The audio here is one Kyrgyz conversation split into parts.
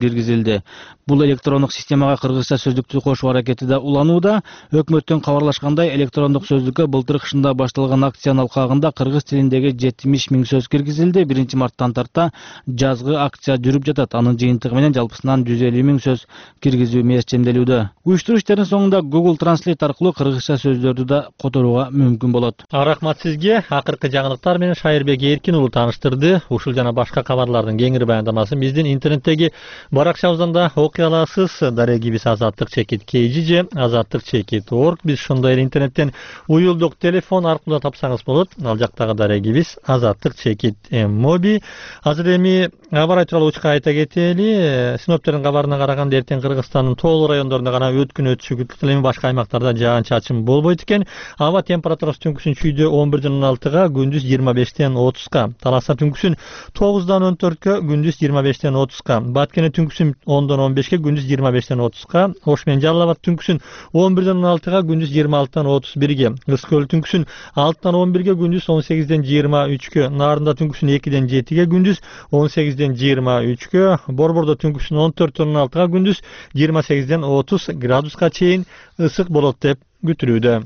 киргизилди. Бул электрондук системага кыргызча сөздүктү кошуу аракети да уланууда. Өкмөттөн кабарлашкандай, электрондук сөздүккө былтыр кышында башталган акциянын алкагында кыргыз тилиндеги 70 000 сөз киргизилди. 1-марттан тарта жазгы акция жүрүп жатат. Анын жыйынтыгы менен жалпысынан 150 000 сөз киргизүү мерчемделүүдө. Уюштуруу иштеринин соңунда Google Translate аркылуу кыргызча сөздөрдү да которууга мүмкүн болот. Рахмат сизге. Акыркы жаңылыктар менен Шайырбек Эркин уулу тааныштырды. Ушул жана башка кабарлардын кеңири баяндамасын биздин интернеттеги баракчабыздан да окуй аласыз. Дарегибиз azatlyk.kg же azatlyk.org. Биз ошондой эле интернеттен уюлдук телефон аркылуу тапсаңыз болот. Ал жактагы дарегибиз azatlyk.mobi. Азыр эми аба ырайы тууралуу учка айта кетели. Синоптиктердин кабарына караганда эртең Кыргызстандын тоолуу райондорунда гана өткүн өтүшү күтүлөт. Эми башка аймактарда жаан-чачын болбойт экен. Аба температурасы түнкүсүн чүйдө 11-16, күндүз 25-30. Таласа түнкүсүн 9-14, күндүз 25-30. Баткене түнкүсүн 10-15, күндүз 25-30. Ош менен Жалал Абад түнкүсүн 11-16, күндүз 26-31. Ысык-Көл түнкүсүн 6-11, күндүз 18-23. Нарында түнкүсүн 2-7, күндүз 18-23. Борбордо түнкүсүн 14-16, күндүз 28-30 градуска чейин ысык болот деп күтүлүүдө.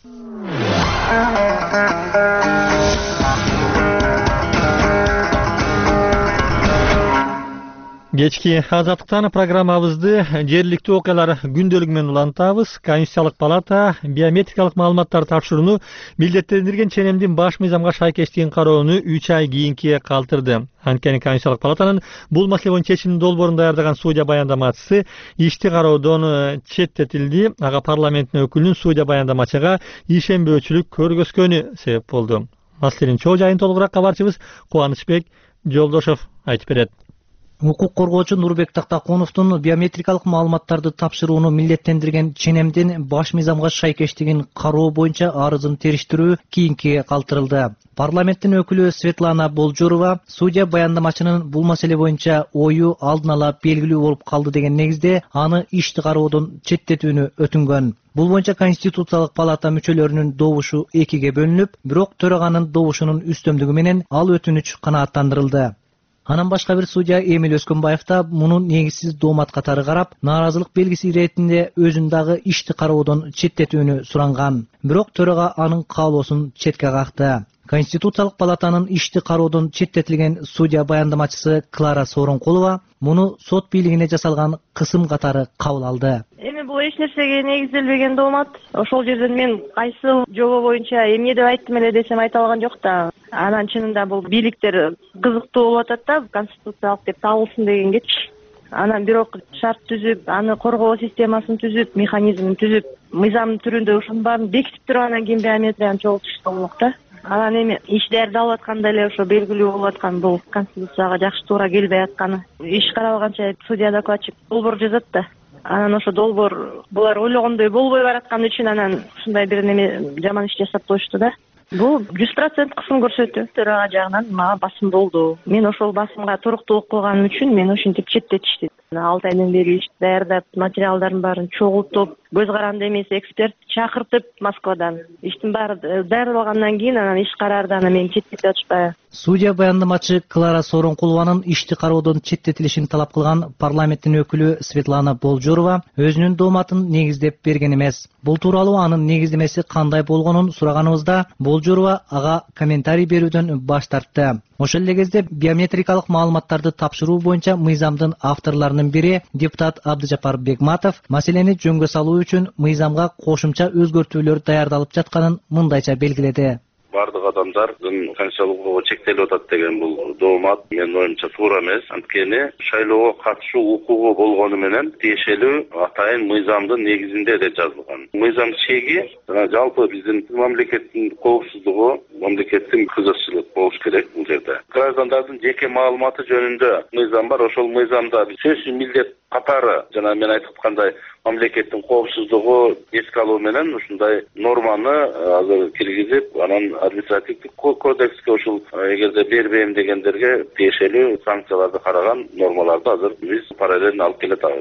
Кечки азаттыктан программабызды жергиликтүү окуялар күндөлүгү менен улантабыз. Конституциялык палата биометрикалык маалыматтарды тапшырууну милдеттендирген ченемдин баш мыйзамга шайкештигин кароону 3 ай кийинкиге калтырды. Анткени Конституциялык палатанын бул маселе боюнча чечимдин долбоорун даярдаган судья баяндамачысы ишти кароодон четтетилди. Ага парламенттин өкүлүнүн судья баяндамачыга ишенбөөчүлүк көргөзгөнү себеп болду. Маселенин чоо жайын толугураак кабарчыбыз Кубанычбек Жолдошов айтып берет. Укук коргоочу Нурбек Тактакуновдун биометрикалык маалыматтарды тапшырууну милдеттендирген ченемдин баш мыйзамга шайкештигин кароо боюнча арызын териштирүү кийинкиге калтырылды. Парламенттин өкүлү Светлана Болжорова судья баяндамачынын бул маселе боюнча ою алдын ала белгилүү болуп калды деген негизде аны ишти кароодон четтетүүнү өтүнгөн. Бул боюнча Конституциялык палата мүчөлөрүнүн добушу экиге бөлүнүп, бирок төраганын добушунун үстөмдүгү менен ал өтүнүч канааттандырылды. Анан башка бир судья Эмил Өскөнбаев да муну негизсиз доомат катары карап, нааразылык белгиси иретинде өзүн дагы ишти кароодон четтетүүнү суранган. Бирок төрага анын каалоосун четке какты. Конституциялык палатанын ишти кароодон четтетилген судья баяндамачысы Клара Сооронкулова муну сот бийлигине жасалган кысым катары кабыл алды. Эми бул эч нерсеге негизделбеген доомат. Ошол жерден мен кайсы жобо боюнча эмне деп айттым эле десем айта алган жок да. Анан чынында бул бийликтер кызыктуу болуп атат да, конституциялык деп табылсын дегенгечи. Анан бирок шарт түзүп, аны коргоо системасын түзүп, механизмин түзүп, мыйзамдын түрүндө ошонун баарын бекитип туруп анан кийин биометрияны чогултуш болмок да. Анан эми иш даярдалып атканда эле ошо белгилүү болуп аткан бул конституцияга жакшы туура келбей атканы. Иш каралганча судья докладчик долбоор жазат да. Анан ошо долбоор булар ойлогондой болбой баратканы үчүн анан ушундай бир неме жаман иш жасап коюшту да. Бул 100% кысым көрсөтүү. Төрага жагынан мага басым болду. Мен ошол басымга туруктуулук кылганым үчүн мени ушинтип четтетишти. 6 айдан бери иш даярдап, материалдардын баарын чогултуп, көз каранды эмес эксперт чакыртып Москвадан. Иштин баары даярдалгандан кийин анан иш караарда анан мени четтетип атышпайбы. Судья баяндамачы Клара Сооронкулованын ишти кароодон четтетилишин талап кылган парламенттин өкүлү Светлана Болжорова өзүнүн дооматын негиздеп берген эмес. Бул тууралуу анын негиздемеси кандай болгонун сураганыбызда Болжорова ага комментарий берүүдөн баш тартты. Ошол эле кезде биометрикалык маалыматтарды тапшыруу боюнча мыйзамдын авторлорунун бири депутат Абдыжапар Бекматов маселени жөнгө салуу үчүн мыйзамга кошумча өзгөртүүлөр даярдалып жатканын мындайча белгиледи. Бардык адамдардын конституциялык укугу чектелип атат деген бул доомат менин оюмча туура эмес. Анткени шайлоого катышуу укугу болгону менен тиешелүү атайын мыйзамдын негизинде деп жазылган. Мыйзам чеги жалпы биздин мамлекеттин коопсуздугу, мамлекеттин кызыкчылык болуш керек бул жерде. Граждандардын жеке маалыматы жөнүндө мыйзам бар. Ошол мыйзамда сөзсүз милдет катары жана мен айтып аткандай мамлекеттин коопсуздугу эске алуу менен ушундай норманы азыр киргизип, анан административдик кодекске ушул эгерде бербейм дегендерге тиешелүү санкцияларды караган нормаларды азыр биз параллельно алып келатабыз.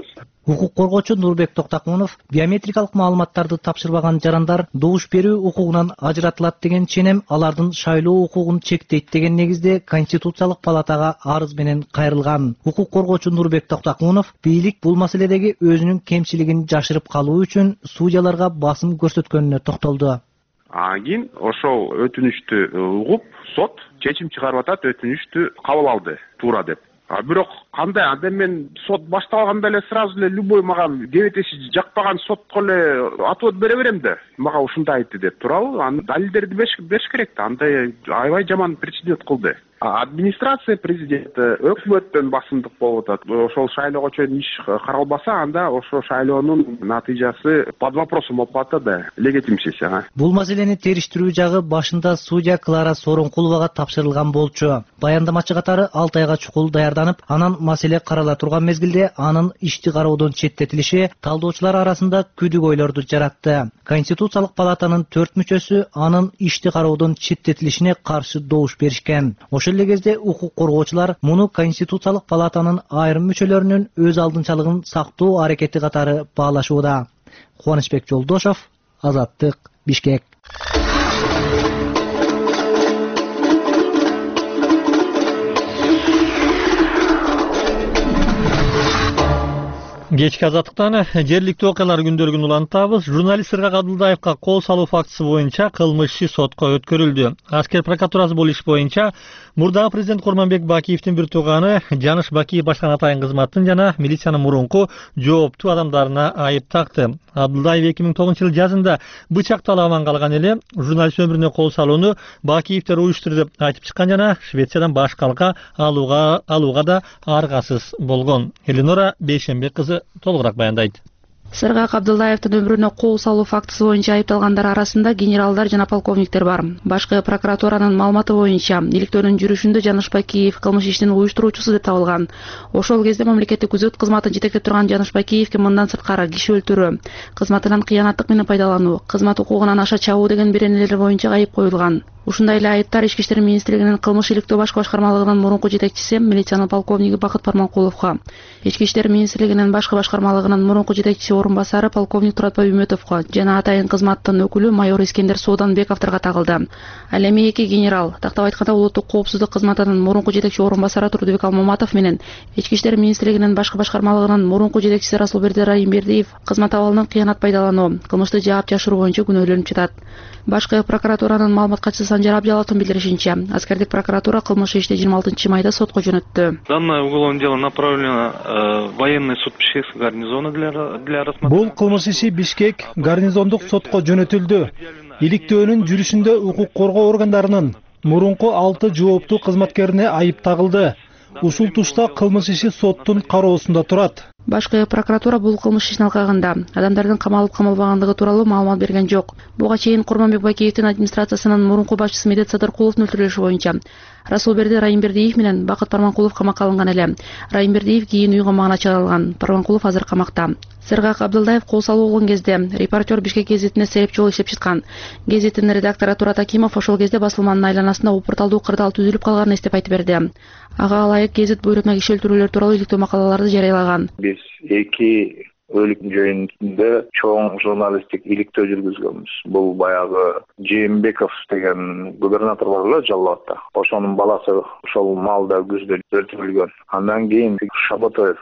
Укук коргоочу Нурбек Токтакунов биометрикалык маалыматтарды тапшырбаган жарандар добуш берүү укугунан ажыратылат деген ченем алардын шайлоо укугун чектейт деген негизде Конституциялык палатага арыз менен кайрылган. Укук коргоочу Нурбек Токтакунов бийлик бул маселедеги өзүнүн кемчилигин жашырып калуу үчүн судьяларга басым көрсөткөнүнө токтолду. Кийин ошол өтүнүштү угуп, сот чечим чыгарып атат, өтүнүштү кабыл алды, туура деп. Бирок кандай анда мен сот башталганда эле сразу эле любой мага дебетеши жакпаган сотко эле отвод бере берем да. Мага ушундай айтты деп туурабы? Анын далилдерди бериш керек да. Андай аябай жаман прецедент кылды. Администрация президенти өкмөттөн басымдык болуп атат. Ошол шайлоого чейин иш каралбаса, анда ошо шайлоонун натыйжасы под вопросом болуп атат да, легитимсиз. Бул маселени териштирүү жагы башында судья Клара Соронкуловага тапшырылган болчу. Баяндамачы катары 6 айга чукул даярданып, анан маселе карала турган мезгилде анын ишти кароодон четтетилиши талдоочулар арасында күдүк ойлорду жаратты. Конституциялык палатанын 4 мүчөсү анын ишти кароодон четтетилишине каршы добуш беришкен. Ошол эле кезде укук коргоочулар муну Конституциялык палатанын айрым мүчөлөрүнүн өз алдынчалыгын сактоо аракети катары баалашууда. Кубанычбек Жолдошов, Азаттык, Бишкек. Кечки Азаттыктан жергиликтүү окуялар күндөлүгүн улантабыз. Журналист Сыргак Абдылдаевка кол салуу фактысы боюнча кылмыш иши сотко өткөрүлдү. Аскер прокуратурасы бул иш боюнча мурдагы президент Курманбек Бакиевдин бир тууганы Жаныш Бакиев башкарган атайын кызматтын жана милициянын мурунку жооптуу адамдарына айып такты. Абдылдаев 2009 жазында бычакталып аман калган эле журналист өмүрүнө кол салууну Бакиевдер уюштурду деп айтып чыккан жана Швециядан башкалка алууга да аргасыз болгон. Эленора Бейшембек кызы толугураак баяндайт. Сыргак Абдылдаевдин өмүрүнө кол салуу фактысы боюнча айыпталгандар арасында генералдар жана полковниктер бар. Башкы прокуратуранын маалыматы боюнча иликтөөнүн жүрүшүндө Жаныш Бакиев кылмыш ишинин уюштуруучусу деп табылган. Ошол кезде мамлекеттик күзөт кызматын жетектеп турган Жаныш Бакиевге мындан сырткары киши өлтүрүү, кызматынан кыянаттык менен пайдалануу, кызмат укугунан аша чабуу деген беренелер боюнча айып коюлган. Ушундай эле айыптар Ички иштер министрлигинин кылмыш иликтөө башкы башкармалыгынын мурунку жетекчиси милициянын полковниги Бакыт Парманкуловго, Ички иштер министрлигинин башкы башкармалыгынын мурунку жетекчиси орун басары полковник Туратбай Үмөтовго жана атайын кызматтын өкүлү майор Искендер Сооданбековдорго тагылды. Ал эми эки генерал, тактап айтканда улуттук коопсуздук кызматынын мурунку жетекчи орун басары Турдубек Алмаматов менен Ички иштер министрлигинин башкы башкармалыгынын мурунку жетекчиси Расулберди Райымбердиев кызмат абалынан кыянат пайдалануу, кылмышты жаап жашыруу боюнча күнөөлөнүп жатат. Башкы прокуратуранын маалымат катчысы Санжар Абдияловдун билдиришинче, аскердик прокуратура кылмыш ишти 26 майда сотко жөнөттү. Данное уголовное дело направлено военный суд Бишкекского гарнизона для рассмотрения. Бул кылмыш иши Бишкек гарнизондук сотко жөнөтүлдү. Иликтөөнүн жүрүшүндө укук коргоо органдарынын мурунку 6 жооптуу кызматкерине айып тагылды. Ушул тушта кылмыш иши соттун кароосунда турат. Башкы прокуратура бул кылмыш ишин алкагында адамдардын камалып камалбагандыгы тууралуу маалымат берген жок. Буга чейин Курманбек Бакиевдин администрациясынын мурунку башчысы Медет Садыркуловдун өлтүрүлүшү боюнча Расулберди Райымбердиев менен Бакыт Парманкулов камакка алынган эле. Райымбердиев кийин үй камагына чыгарылган. Парманкулов азыр камакта. Сыргак Абдылдаев кол салуу болгон кезде репортер Бишкек гезитине серепчи болуп иштеп чыккан. Гезитинин редактору Турат Акимов ошол кезде басылманын айланасында упурталдуу кырдаал түзүлүп калганын эстеп айтып берди. Ага ылайык гезит буйрутма киши өлтүрүүлөр тууралуу иликтөө макалаларды жарыялаган. Биз эки өлүк жөнүндө чоң журналисттик иликтөө жүргүзгөнбүз. Бул баягы Жээнбеков деген губернатор бар эле Жалал Абадта. Ошонун баласы ошол маалда күздө өлтүрүлгөн. Андан кийин Шабатаев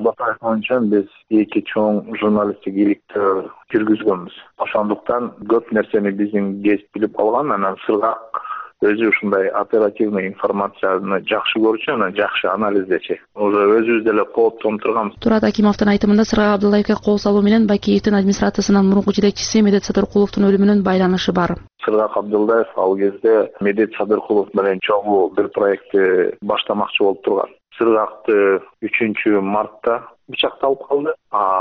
боюнча биз эки чоң журналисттик иликтөө жүргүзгөнбүз. Ошондуктан көп нерсени биздин гезит билип калган. Анан Сыргак өзү ушундай оперативный информацияны жакшы көрчү, анан жакшы анализдечи. Уже өзүбүз деле кооптонуп турганбыз. Турат Акимовдун айтымында Сыргак Абдылдаевге кол салуу менен Бакиевдин администрациясынын мурунку жетекчиси Медет Садыркуловдун өлүмүнүн байланышы бар. Сыргак Абдылдаев ал кезде Медет Садыркулов менен чогуу бир проектти баштамакчы болуп турган. Сыргакты 3 мартта бычакталып калды.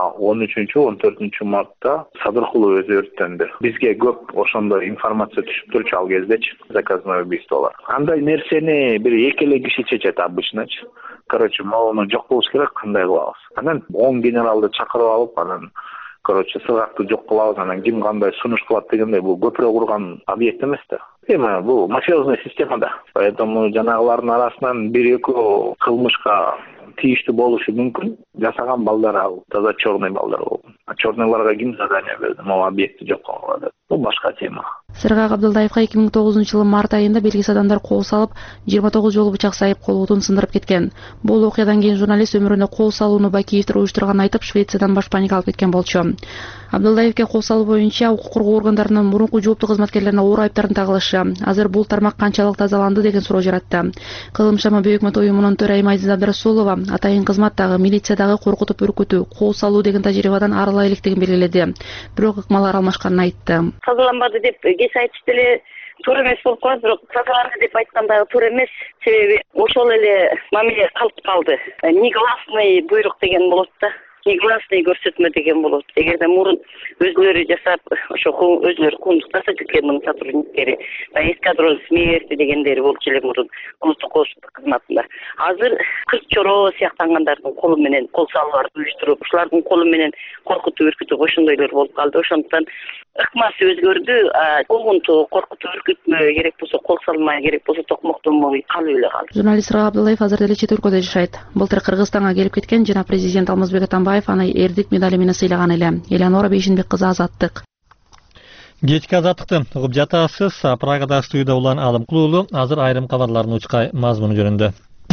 13-14 мартта Садыркулов өзү өрттөндү. Бизге көп ошондой информация түшүп турчу ал кездечи, заказное убийстволор. Андай нерсени бир эки эле киши чечет обычночу. Короче, могуну жок болуш керек, кандай кылабыз? Анан 10 генералды чакырып алып, анан Сыргакты жок кылабыз, анан ким кандай сунуш кылат дегендей, бул көпүрө курган объект эмес да. Эми бул мафиозный система да. Поэтому жанагылардын арасынан 1-2 кылмышка тийиштүү болушу мүмкүн. Жасаган балдар ал таза черный балдар болгон. Черныйларга ким задание берди? Могу объекти жок кылгыла деп. Бул башка тема. Сырга Абдылдаевга 2009-жылы март айында белгисиз адамдар кол салып, 29 жолу бычак сайып колутун сындырып кеткен. Бул окуядан кийин журналист өмүрүнө кол салууну Бакиевдер уюштурганын айтып, Швециядан башпаника алып кеткен болчу. Абдылдаевге кол салуу боюнча укук коргоо органдарынын мурунку жооптуу кызматкерлерине оор айыптарын тагылышы азыр бул тармак канчалык тазаланды деген суроо жаратты. Кылым шама Бөйөкмөт уюмунун төрайымы Айзиза Абдрасулова атайын кызматтагы, милициядагы коркутуп үркүтүү, кол салуу деген тажрыйбадан арыла электигин белгиледи. Бирок ыкмалар алмашканын айтты. Тазаланбады деп кеч айтышты эле туура эмес болуп калат, бирок тазаланды деп айткан дагы туура эмес. Себеби ошол эле мамиле калып калды. Негласный буйрук деген болот да. Негласный көрсөтмө деген болот. Эгерде мурун өзлөрү жасап, ошо өзлөрү кумдуктаса КГБнын сотрудниктери, эскадрон смерти дегендери болчу эле мурун улуттук коопсуздук кызматында. Азыр кыз чоро сыяктангандардын колу менен кол салууларды уюштуруп, ушулардын колу менен коркутуп үркүтүп ошондойлор болуп калды. Ошондуктан ыкмасы өзгөрдү. Когунту коркутуп үркүтмө керек болсо кол салмай, керек болсо токмоктонмой калып эле калды. Журналист Сырга Абдылдаев азыр деле чет өлкөдө жашайт. Былтыр Кыргызстанга келип кеткен жана президент Алмазбек Атамбаев аны эрдик медали менен сыйлаган эле. Элеонора Бейшинбек кызы Азаттык. Кечки азаттыкты угуп жатасыз. Прагада студияда улан Алым Кулуулу азыр айрым кабарлардын учкай мазмуну жөнүндө.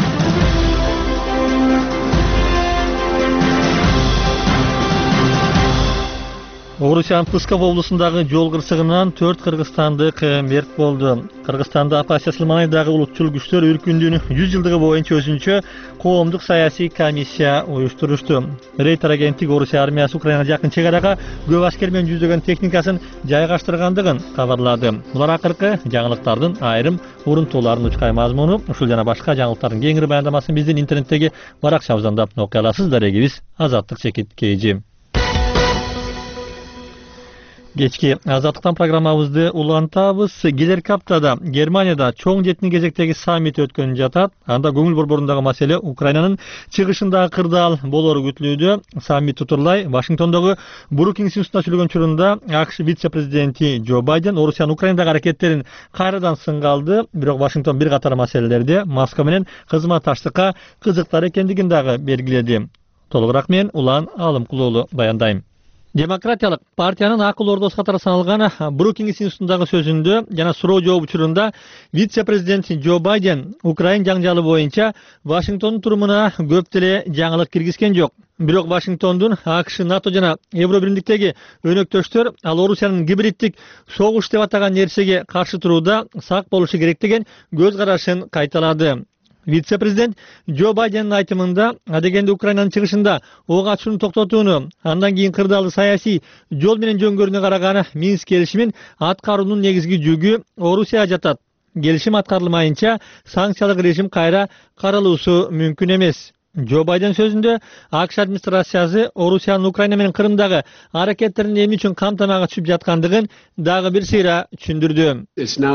Орусиянын Псков облусундагы жол кырсыгынан 4 кыргызстандык мерт болду. Кыргызстанда Оппозиция Сылманайдагы улутчул күчтөр үркүндүнүн 100 жылдыгы боюнча өзүнчө коомдук саясий комиссия уюштурушту. Рейтер агенттиги Орусия армиясы Украинага жакын чегарага көп аскер менен жүздөгөн техникасын жайгаштыргандыгын кабарлады. Булар акыркы жаңылыктардын айрым урунтууларынын учкай мазмуну. Ушул жана башка жаңылыктардын кеңири баяндамасын биздин интернеттеги баракчабыздан да окуй аласыз. Дарегибиз Азаттык Чекит Кейжи. Кечки Азаттыктан программабызды улантабыз. Келерки аптада Германияда чоң жетинчи кезектеги саммит өткөнүп жатат. Анда көңүл борборундагы маселе Украинанын чыгышындагы кырдаал болору күтүлүүдө. Саммит тутурлай Вашингтондогу Брукингс институтунда сүйлөгөн учурунда АКШ вице-президенти Джо Байден Орусиянын Украинадагы аракеттерин кайрадан сынга алды. Бирок Вашингтон бир катар маселелерде Москва менен кызматташтыкка кызыктар экендигин дагы белгиледи. Толугураак мен Улан Алым Кулуулу баяндайм. Демократиялык партиянын акыл ордосу катары саналган Брукингс институтундагы сөзүндө жана суроо жооп учурунда вице-президент Джо Байден Украин жаңжалы боюнча Вашингтондун турумуна көп деле жаңылык киргизген жок. Бирок Вашингтондун АКШ, НАТО жана Евробиримдиктеги өнөктөштөр ал Орусиянын гибриддик согуш деп атаган нерсеге каршы турууда сак болушу керек деген көз карашын кайталады. Вице-президент Джо Байдендин айтымында адегенде Украинанын чыгышында ок атышууну токтотууну, андан кийин кырдаалды саясий жол менен жөнгөрүүнү караган Минск келишимин аткаруунун негизги жүгү Орусияга жатат. Келишим аткарылмайынча санкциялык режим кайра каралуусу мүмкүн эмес. Джо Байден сөзүндө АКШ администрациясы Орусиянын Украина менен Кырымдагы аракеттерин эмне үчүн кам тамага түшүп жаткандыгын дагы бир сыйра түшүндүрдү.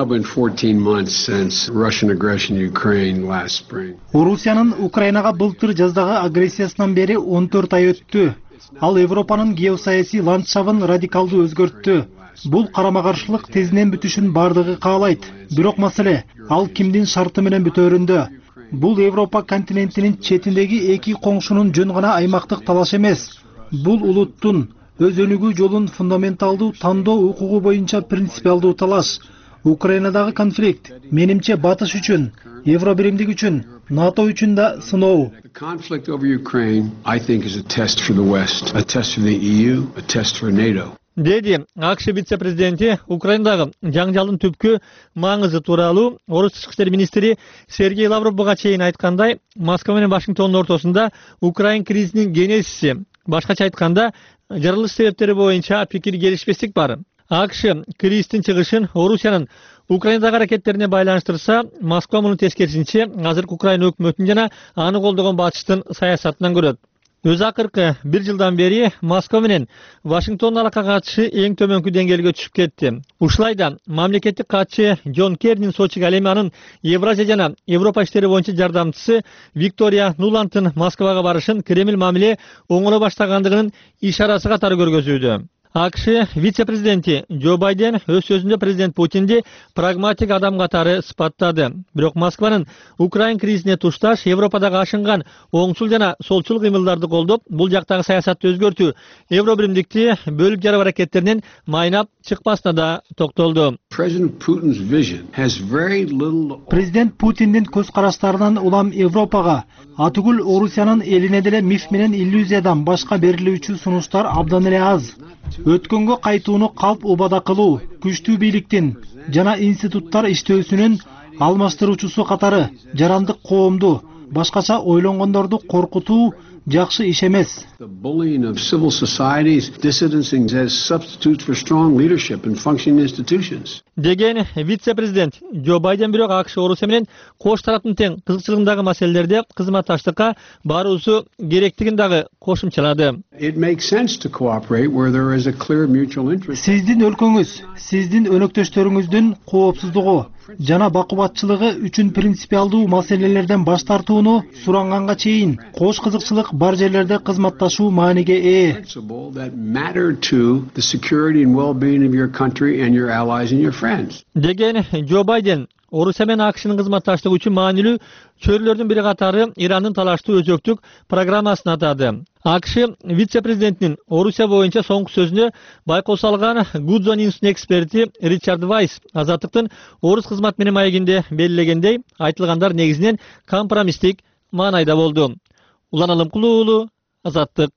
Орусиянын Украинага былтыр жаздагы агрессиясынан бери 14 ай өттү. Ал Европанын геосаясий ландшафтын радикалдуу өзгөрттү. Бул карама-каршылык тезинен бүтүшүн бардыгы каалайт. Бирок маселе ал кимдин шарты менен бүтөөрүндө. Бул Европа континентинин четиндеги эки коңшунун жөн гана аймактык талаш эмес. Бул улуттун өз өнүгүү жолун фундаменталдуу тандоо укугу боюнча принципиалдуу талаш. Украинадагы конфликт менимче батыш үчүн, Евробиримдик үчүн, НАТО үчүн да сыноо. Деди АКШ вице-президенти Украинадагы жаңжалдын түпкү маңызы тууралуу Орус тышкы иштер министри Сергей Лавров буга чейин айткандай, Москва менен Вашингтондун ортосунда Украин кризисинин генезиси, башкача айтканда, жарылыш себептери боюнча пикир келишпестик бар. АКШ кризистин чыгышын Орусиянын Украинадагы аракеттерине байланыштырса, Москва муну тескерисинче азыркы Украина өкмөтүн жана аны колдогон батыштын саясатынан көрөт. Өз акыркы бир жылдан бери Москва менен Вашингтондун алака катышы эң төмөнкү деңгээлге түшүп кетти. Ушулайда мамлекеттик катчы Джон Керринин Сочиге ал эми анын Евразия жана Европа иштери боюнча жардамчысы Виктория Нуландтын Москвага барышын Кремль мамиле оңоло баштагандыгынын ишарасы катары көргөзүүдө. АКШ вице-президенти Джо Байден өз сөзүндө президент Путинди прагматик адам катары сыпаттады. Бирок Москванын Украин кризисине тушташ Европадагы ашынган оңчул жана солчул кыймылдарды колдоп, бул жактагы саясатты өзгөртүү, Евро биримдикти бөлүп жарып аракеттеринен майнап чыкпасына да токтолду. Президент Путиндин көз караштарынан улам Европага, атүгүл Орусиянын элине деле миф менен иллюзиядан башка берилүүчү сунуштар абдан эле аз. Өткөнгө кайтууну калп убада кылуу, күчтүү бийликтин жана институттар иштөөсүнүн алмаштыруучусу катары жарандык коомду, башкача ойлонгондорду коркутуу жакшы иш эмес. Деген вице-президент Джо Байден, бирок АКШ Орусия менен кош тараптын тең кызыкчылыгындагы маселелерде кызматташтыкка баруусу керектигин дагы кошумчалады. Сиздин өлкөңүз, сиздин өнөктөштөрүңүздүн коопсуздугу жана бакубатчылыгы үчүн принципиалдуу маселелерден баш тартууну суранганга чейин кош кызыкчылык бар жерлерде кызматташуу мааниге ээ. Деген Джо Байден Орусия менен АКШнын кызматташтыгы үчүн маанилүү чөйрөлөрдүн бири катары Ирандын талаштуу өзөктүк программасын атады. АКШ вице-президентинин Орусия боюнча соңку сөзүнө байкоо салган Гудзо Ньюстун эксперти Ричард Вайс Азаттыктын орус кызмат менен маегинде белгилегендей, айтылгандар негизинен компромисстик маанайда болду. Улан Алымкулуу, Азаттык.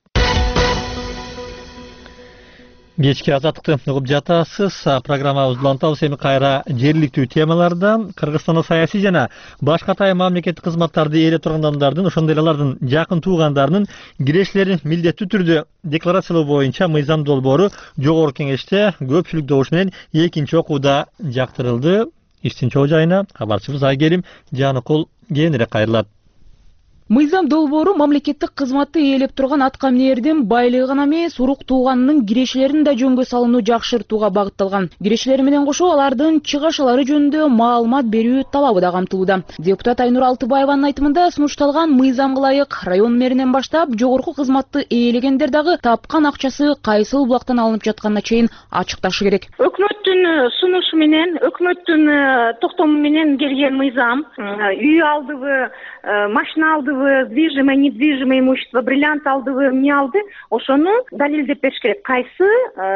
Кечки Азаттыкты угуп жатасыз. Программабызды улантабыз эми кайра жергиликтүү темаларда. Кыргызстанда саясий жана башка тайын мамлекеттик кызматтарды ээлеп турган адамдардын, ошондой эле алардын жакын туугандарынын кирештерин милдеттүү түрдө декларациялоо боюнча мыйзам долбоору жогорку кеңеште көпчүлүк добуш менен экинчи окууда жактырылды. Иштин чоо жайына кабарчыбыз Айгерим Жаныкул кийинирээк кайрылат. Мыйзам долбоору мамлекеттик кызматты ээлеп турган аткаминердин байлыгы гана эмес, урук тууганынын кирешелерин да жөнгө салууну жакшыртууга багытталган. Кирешелери менен кошо алардын чыгашалары жөнүндө маалымат берүү талабы да камтылууда. Депутат Айнур Алтыбаеванын айтымында сунушталган мыйзамга ылайык район мэринен баштап жогорку кызматты ээлегендер дагы тапкан акчасы кайсыл булактан алынып жатканына чейин ачыкташы керек. Өкмөттүн сунушу менен, өкмөттүн токтому менен келген мыйзам үй алдыбы, машина алдыбы, движимое, недвижимое имущество, бриллиант алдыбы, эмне алды, ошону далилдеп бериш керек. Кайсы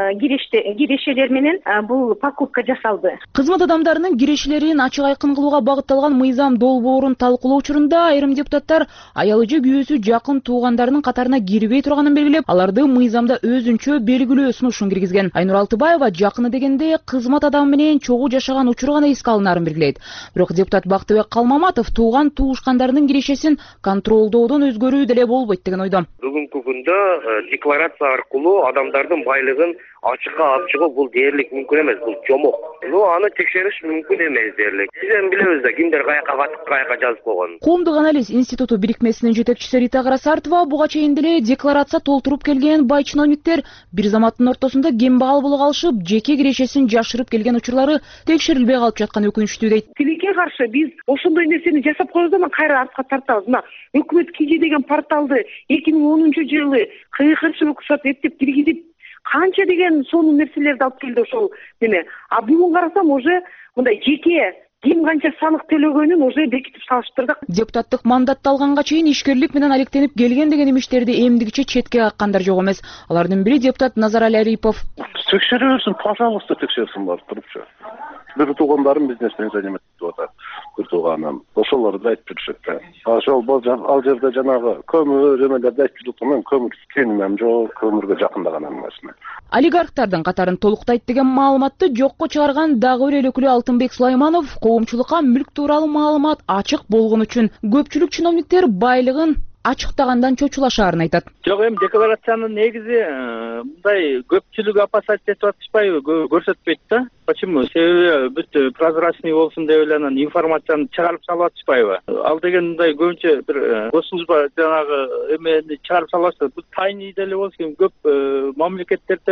кирешелер менен бул покупка жасалды. Кызмат адамдарынын кирешелерин ачык айкын кылууга багытталган мыйзам долбоорун талкуулоо учурунда айрым депутаттар аялы же күйөөсү жакын туугандарынын катарына кирбей турганын белгилеп, аларды мыйзамда өзүнчө белгилөө сунушун киргизген. Айнур Алтыбаева жакыны дегенде кызмат адамы менен чогуу жашаган учур гана эске алынаарын белгилейт. Бирок депутат Бактыбек Калмаматов тууган туушкандарынын кирешесин контролдоодон өзгөрүү деле болбойт деген ойдо. Бүгүнкү күндө декларация аркылуу адамдардын байлыгын ачыкка алып чыгуу бул дээрлик мүмкүн эмес, бул жомок. Аны текшериш мүмкүн эмес дээрлик. Биз эми билебиз да кимдер каяка батып, каяка жазып койгонун. Коомдук анализ институту бирикмесинин жетекчиси Рита Карасартова буга чейин деле декларация толтуруп келген бай чиновниктер бир заматтын ортосунда кембагал боло калышып, жеке кирешесин жашырып келген учурлары текшерилбей калып жатканы өкүнүчтүү дейт. Тилекке каршы биз ошондой нерсени жасап коебуз, ама кайра артка тартабыз. Мына өкмөт КЖ деген порталды 2010-жылы кыйкырчы окушат эптеп киргизип канча деген сонун нерселерди алып келди ошол неме. А бүгүн карасам уже мындай жеке ким канча салык төлөгөнүн уже бекитип салыштырдык. Депутаттык мандатты алганга чейин ишкерлик менен алектенип келген деген имиштерди эмдигиче четке каккандар жок эмес. Алардын бири депутат Назарали Арипов. Текшерерсин, пожалуйста, текшерсин барып турупчу. Бир туугандарым бизнес менен заниматься этип атат. Бир тууганым. Ошолорду айтып жүрүшөт. Ошол ал жерде жанагы көмүр эмелерди айтып жүрүп мен көмүр кенемем жок, көмүргө жакындаган эмес. Олигархтардын катарын толуктайт деген маалыматты жокко чыгарган дагы бир эл өкүлү Алтынбек Сулайманов коомчулукка мүлк тууралуу маалымат ачык болгон үчүн көпчүлүк чиновниктер байлыгын ачыктагандан чочулашаарын айтат. Жок, эми декларациянын негизи мындай көпчүлүк опасать этип атышпайбы, көрсөтпөйт да. Почему? Себеби бүт прозрачный болсун деп эле анан информацияны чыгарып салып атышпайбы? Ал деген мындай көбүнчө бир госслужба жанагы эмени чыгарып салышты. Бул тайный деле болсун, көп мамлекеттерде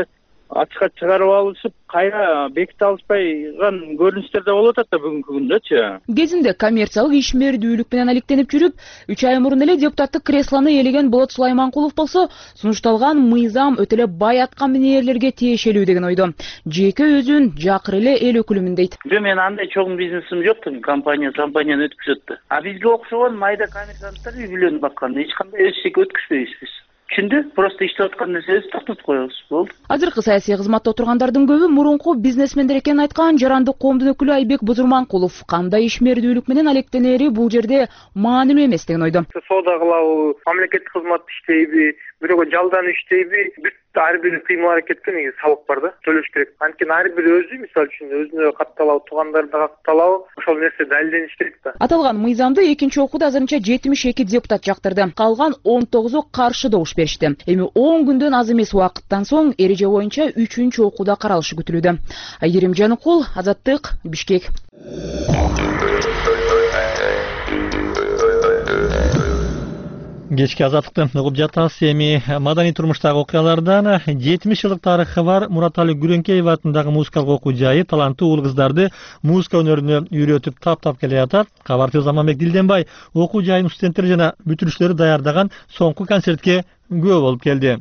ачыкка чыгарып алышып кайра беките алышпайган көрүнүштөр да болуп атат да бүгүнкү күндөчү. Кезинде коммерциялык ишмердүүлүк менен алектенип жүрүп, 3 ай мурун эле депутаттык креслону ээлеген Болот Сулайманкулов болсо, сунушталган мыйзам өтө эле бай аткаминерлерге тиешелүү деген ойдо. Жеке өзүн жакыр эле эл өкүлүмүн дейт. Мен андай чоң бизнесим жок, компанияны өткүзөт да. А бизге окшогон майда коммерсанттар үй-бүлөнү бакканда эч кандай эчтеке өткүзбөйбүз биз. Түшүндү? Просто иштеп аткан нерсебизди токтотуп коебуз. Болду. Азыркы саясий кызматта отургандардын көбү мурунку бизнесмендер экенин айткан жарандык коомдун өкүлү Айбек Бузурманкулов кандай ишмердүүлүк менен алектенери бул жерде маанилүү эмес деген ойдо. Соода кылабы, мамлекеттик кызмат иштейби, бирөөгө жалдан иштейби, ар бир кыймыл аракетке негизи салык бар да, төлөш керек. Анткени ар бир өзү, мисалы үчүн өзүнө катталабы, туугандары да катталабы, ошол нерсе далилдениш керек да. Аталган мыйзамды экинчи окууда азырынча 72 депутат жактырды. Калган 19-у каршы добуш беришти. Эми 10 күндөн аз эмес убакыттан соң эреже боюнча 3-чү окууда каралышы күтүлүүдө. Айгерим Жаныкул, Азаттык, Бишкек. Кечки азаттыкты угуп жатасыз. Эми маданий турмуштагы окуялардан 70 жылдык тарыхы бар Муратали Күрөңкеев атындагы музыкалык окуу жайы таланттуу уул кыздарды музыка өнөрүнө үйрөтүп таптап келе жатат. Кабарчы Заманбек Дилденбай окуу жайынын студенттери жана бүтүрүүчүлөрү даярдаган соңку концертке күбө болуп келди.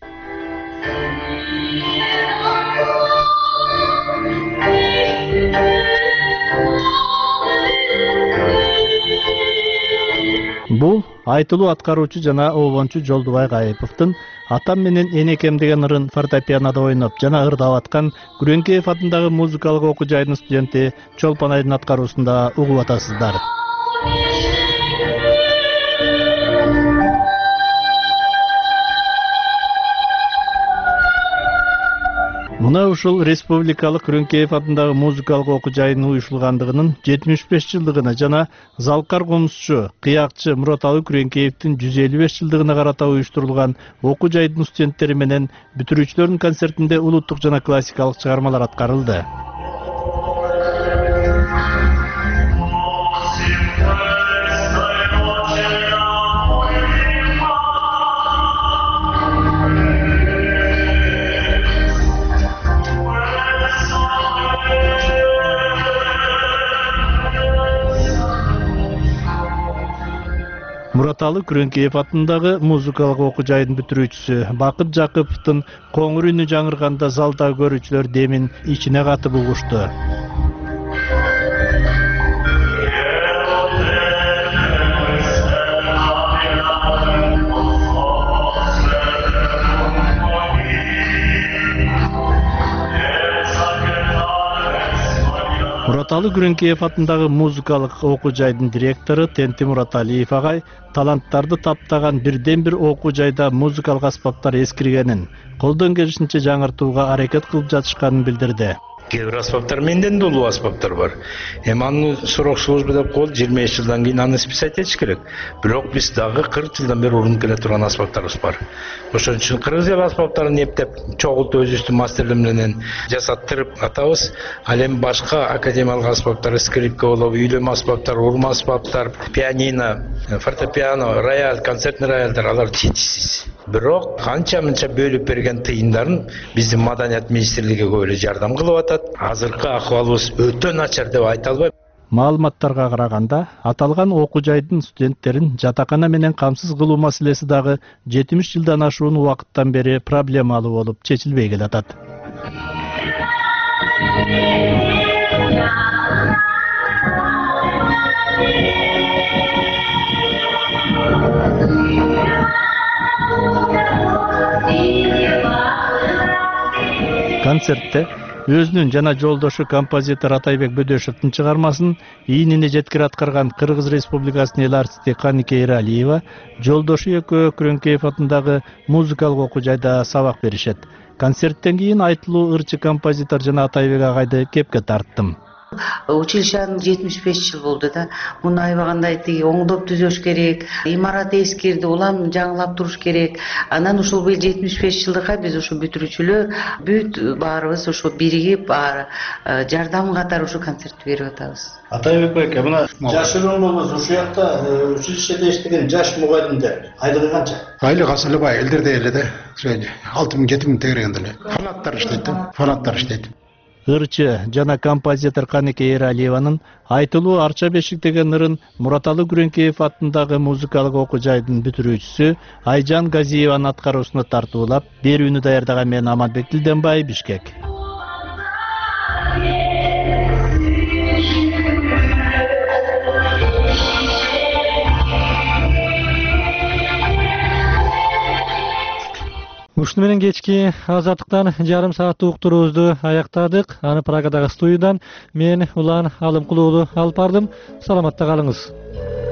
Бул айтылуу аткаруучу жана обончу Жолдубай Кайыповдун Атам менен энекем деген ырын фортепианода ойноп жана ырдап аткан Күрөңкеев атындагы музыкалык окуу жайынын студенти Чолпон Айдын аткаруусунда угуп атасыздар. Мына ушул республикалык Күрөңкеев атындагы музыкалык окуу жайынын уюшулгандыгынын 75 жылдыгына жана залкар комузчу, кыякчы Мураталы Күрөңкеевдин 155 жылдыгына карата уюштурулган окуу жайдын студенттери менен бүтүрүүчүлөрдүн концертинде улуттук жана классикалык чыгармалар аткарылды. Мураталы Күрөңкеев атындагы музыкалык окуу жайдын бүтүрүүчүсү Бакыт Жакыповдун коңур үнү жаңырганда залда көрүүчүлөр демин ичине катып угушту. Мураталы Күрөңкеев атындагы музыкалык окуу жайдын директору Тенти Мураталиев агай таланттарды таптаган бирден бир окуу жайда музыкалык аспаптар эскиргенин, колдон келишинче жаңыртууга аракет кылып жатышканын билдирди. Кээ бир аспаптар менден да улуу аспаптар бар. Эми аны сурок служба деп коет, 25 жылдан кийин аны списать этиш керек. Бирок биз дагы 40 жылдан бери урунуп келе турган аспаптарыбыз бар. Ошон үчүн кыргыз эл аспаптарын эптеп чогултуп өзүбүздүн мастерлер менен жасаттырып атабыз. Ал эми башка академиялык аспаптар, скрипка болобу, үйлөмө аспаптар, урма аспаптар, пианино, фортепиано, рояль, концертный рояльдар алар жетишсиз. Бирок канча-мынча бөлүп берген тыйындарын биздин маданият министрлиги көп эле жардам кылып атат. Азыркы акыбалыбыз өтө начар деп айта албайм. Маалыматтарга караганда, аталган окуу жайдын студенттерин жатакана менен камсыз кылуу маселеси дагы 70 жылдан ашуун убакыттан бери проблемалуу болуп чечилбей келатат. Концертте өзүнүн жана жолдошу композитор Атайбек Бөдөшевдин чыгармасын ийинине жеткире аткарган Кыргыз Республикасынын эл артисти Канике Эралиева жолдошу экөө Күрөңкеев атындагы музыкалык окуу жайда сабак беришет. Концерттен кийин айтылуу ырчы композитор жана Атайбек агайды кепке тарттым. Училищанын 75 жыл болду да. Муну айбагандай тиги оңдоп түзөш керек, имарат эскирди, улам жаңылап туруш керек. Анан ушул быйыл 75 жылдыкка биз ушу бүтүрүүчүлөр бүт баарыбыз ушу биригип жардам катары ушу концертти берип атабыз. Атайбек байке, мына жаш өлөңүбүз ушул жакта училищеде иштеген жаш мугалимдер айлыгы канча? Айлык аsalыбай элдерде эле да. 6000-7000 тегерегенде эле. Фанаттар иштейт. Ырчы жана композитор Канеке Эралиеванын айтылуу Арча бешик деген ырын Мураталы Күрөңкеев аттындагы музыкалык окуу жайдын бүтүрүүчүсү Айжан Газиеванын аткаруусуна тартуулап берүүнү даярдаган мен Аманбек Тилденбай, Бишкек. Ушуну менен кечки азаттыктан жарым сааттык уктуруубузду аяктадык. Аны Прагадагы студиядан мен Улан Алымкулуулу алып бардым. Саламатта калыңыз.